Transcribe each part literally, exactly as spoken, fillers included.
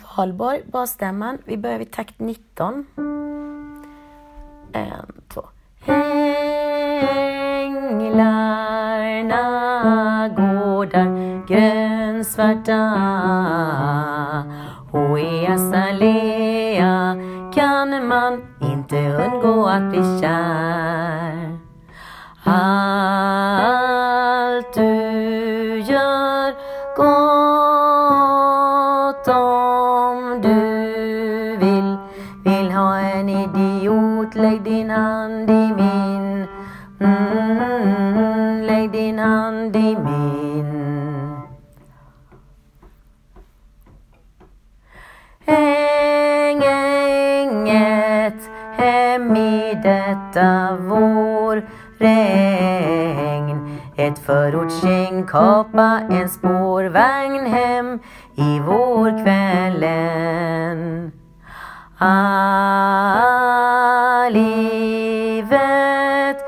Karlborg, basstämman. Vi börjar vid takt nitton. En, två. Änglarna går där grönsvarta, och i azalea kan man inte undgå att bli kär. Allt du gör gott, om du vill Vill ha en idiot, lägg din hand i min. mm, Lägg din hand i min. Häng inget hem i detta vår regn. Ett förortsgäng kapa en spårvagn hem i vårkvällen. Ah, livet,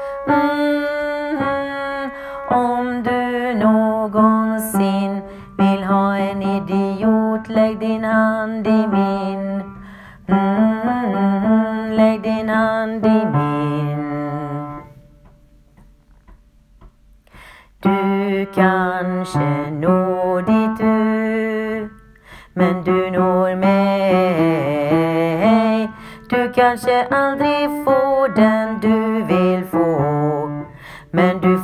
mm, om du någonsin vill ha en idiot, lägg din hand i min. mm, Lägg din hand i min. Du kanske når dit du, men du når mig. Du kanske aldrig får den du vill få, men du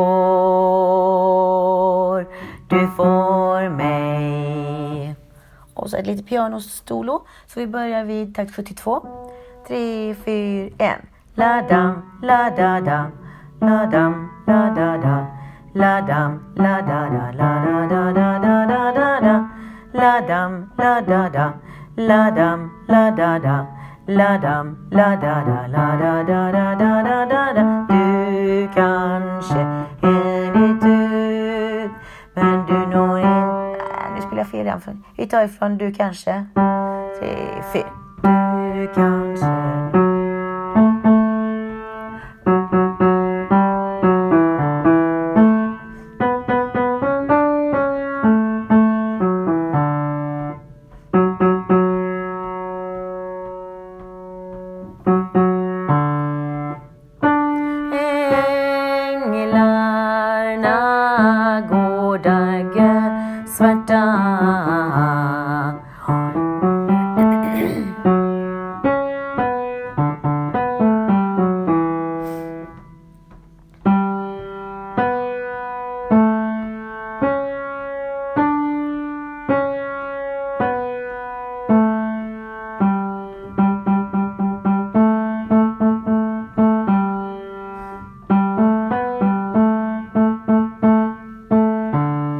får, du får mig. Och så ett litet pianostolo, så vi börjar vid takt sjuttiotvå. tre, fyra, ett. La dam, la da da, la dam, la da da, la dam, la da da, la da da da da da da da, la dam, la da da, la dam, la da da, la dam, la da da, la da da da da da da da. Du kanske är lite ut, men du når inte. Nu spelar jag fel igen. Vi tar ifrån du kanske. Tre, fyra. Du kanske. Svarta.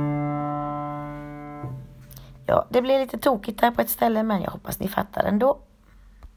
Ja, det blir lite tokigt här på ett ställe, men jag hoppas ni fattar ändå.